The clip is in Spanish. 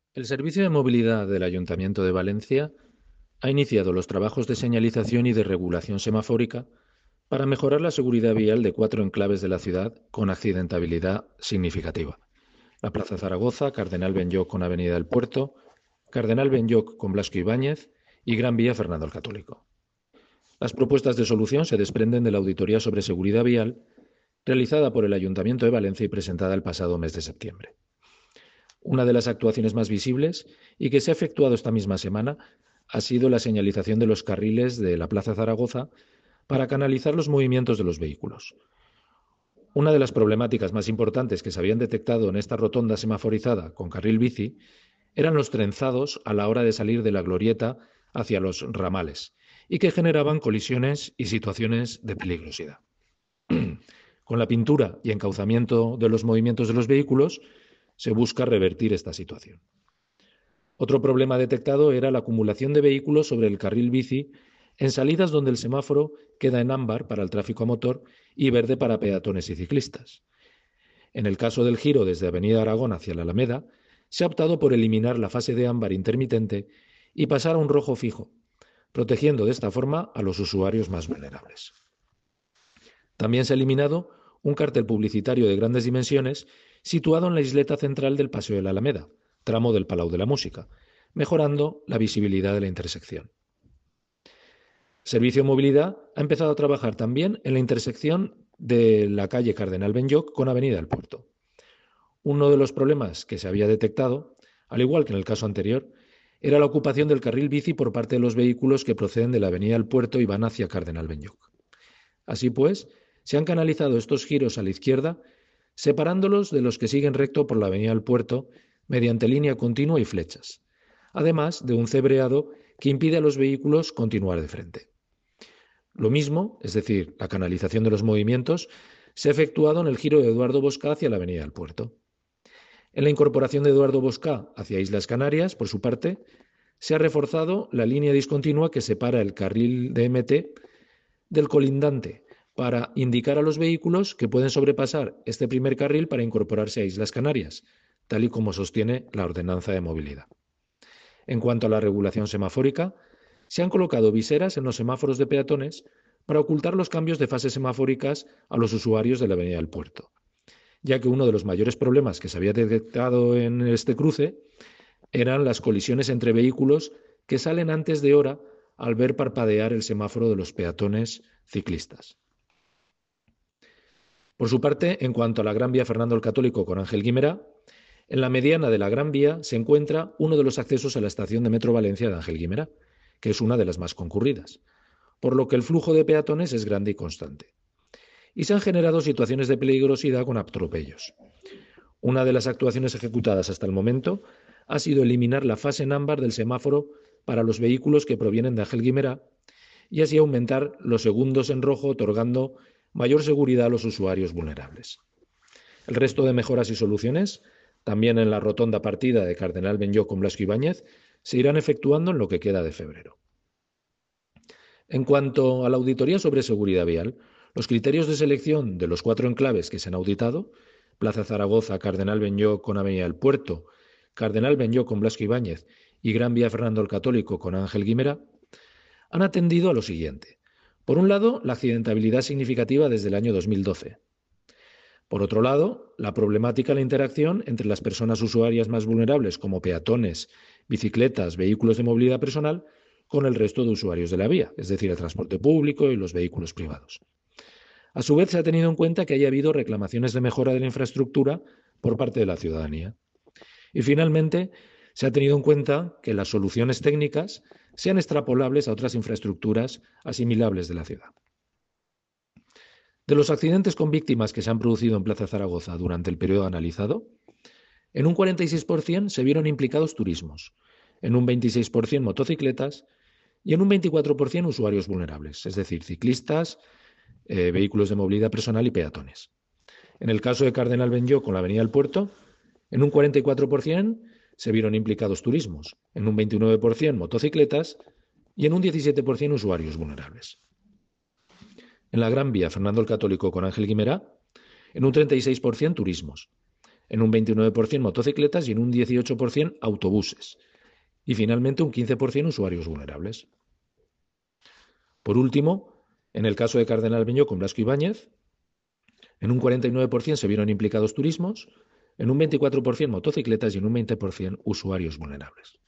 El Servicio de Movilidad del Ayuntamiento de Valencia ha iniciado los trabajos de señalización y de regulación semafórica para mejorar la seguridad vial de 4 enclaves de la ciudad con accidentabilidad significativa: la Plaza Zaragoza, Cardenal Benlloch con Avenida del Puerto, Cardenal Benlloch con Blasco Ibáñez y Gran Vía Fernando el Católico. Las propuestas de solución se desprenden de la auditoría sobre seguridad vial realizada por el Ayuntamiento de Valencia y presentada el pasado mes de septiembre. Una de las actuaciones más visibles y que se ha efectuado esta misma semana ha sido la señalización de los carriles de la Plaza Zaragoza para canalizar los movimientos de los vehículos. Una de las problemáticas más importantes que se habían detectado en esta rotonda semaforizada con carril bici eran los trenzados a la hora de salir de la glorieta hacia los ramales y que generaban colisiones y situaciones de peligrosidad. Con la pintura y encauzamiento de los movimientos de los vehículos se busca revertir esta situación. Otro problema detectado era la acumulación de vehículos sobre el carril bici en salidas donde el semáforo queda en ámbar para el tráfico a motor y verde para peatones y ciclistas. En el caso del giro desde Avenida Aragón hacia la Alameda, se ha optado por eliminar la fase de ámbar intermitente y pasar a un rojo fijo, protegiendo de esta forma a los usuarios más vulnerables. También se ha eliminado un cartel publicitario de grandes dimensiones situado en la isleta central del Paseo de la Alameda, tramo del Palau de la Música, mejorando la visibilidad de la intersección. Servicio Movilidad ha empezado a trabajar también en la intersección de la calle Cardenal Benlloch con Avenida del Puerto. Uno de los problemas que se había detectado, al igual que en el caso anterior, era la ocupación del carril bici por parte de los vehículos que proceden de la Avenida del Puerto y van hacia Cardenal Benlloch. Así pues, se han canalizado estos giros a la izquierda, separándolos de los que siguen recto por la Avenida del Puerto mediante línea continua y flechas, además de un cebreado que impide a los vehículos continuar de frente. Lo mismo, es decir, la canalización de los movimientos, se ha efectuado en el giro de Eduardo Bosca hacia la Avenida del Puerto. En la incorporación de Eduardo Bosca hacia Islas Canarias, por su parte, se ha reforzado la línea discontinua que separa el carril de MT del colindante para indicar a los vehículos que pueden sobrepasar este primer carril para incorporarse a Islas Canarias, tal y como sostiene la Ordenanza de Movilidad. En cuanto a la regulación semafórica, se han colocado viseras en los semáforos de peatones para ocultar los cambios de fases semafóricas a los usuarios de la Avenida del Puerto, ya que uno de los mayores problemas que se había detectado en este cruce eran las colisiones entre vehículos que salen antes de hora al ver parpadear el semáforo de los peatones ciclistas. Por su parte, en cuanto a la Gran Vía Fernando el Católico con Ángel Guimerá, en la mediana de la Gran Vía se encuentra uno de los accesos a la estación de Metro Valencia de Ángel Guimerá, que es una de las más concurridas, por lo que el flujo de peatones es grande y constante. Y se han generado situaciones de peligrosidad con atropellos. Una de las actuaciones ejecutadas hasta el momento ha sido eliminar la fase en ámbar del semáforo para los vehículos que provienen de Ángel Guimerá y así aumentar los segundos en rojo, otorgando mayor seguridad a los usuarios vulnerables. El resto de mejoras y soluciones, también en la rotonda partida de Cardenal Benlloch con Blasco Ibáñez, se irán efectuando en lo que queda de febrero. En cuanto a la auditoría sobre seguridad vial, los criterios de selección de los 4 enclaves que se han auditado, Plaza Zaragoza, Cardenal Benlloch con Avenida del Puerto, Cardenal Benlloch con Blasco Ibáñez y Gran Vía Fernando el Católico con Ángel Guimerá, han atendido a lo siguiente. Por un lado, la accidentabilidad significativa desde el año 2012. Por otro lado, la problemática de la interacción entre las personas usuarias más vulnerables, como peatones, bicicletas, vehículos de movilidad personal, con el resto de usuarios de la vía, es decir, el transporte público y los vehículos privados. A su vez, se ha tenido en cuenta que haya habido reclamaciones de mejora de la infraestructura por parte de la ciudadanía. Y finalmente, se ha tenido en cuenta que las soluciones técnicas sean extrapolables a otras infraestructuras asimilables de la ciudad. De los accidentes con víctimas que se han producido en Plaza Zaragoza durante el periodo analizado, en un 46% se vieron implicados turismos, en un 26% motocicletas y en un 24% usuarios vulnerables, es decir, ciclistas, vehículos de movilidad personal y peatones. En el caso de Cardenal Benlloch con la Avenida del Puerto, en un 44% se vieron implicados turismos, en un 29% motocicletas y en un 17% usuarios vulnerables. En la Gran Vía Fernando el Católico con Ángel Guimerá, en un 36% turismos, en un 29% motocicletas y en un 18% autobuses. Y finalmente un 15% usuarios vulnerables. Por último, en el caso de Cardenal Beñó con Blasco Ibáñez, en un 49% se vieron implicados turismos, en un 24% motocicletas y en un 20% usuarios vulnerables.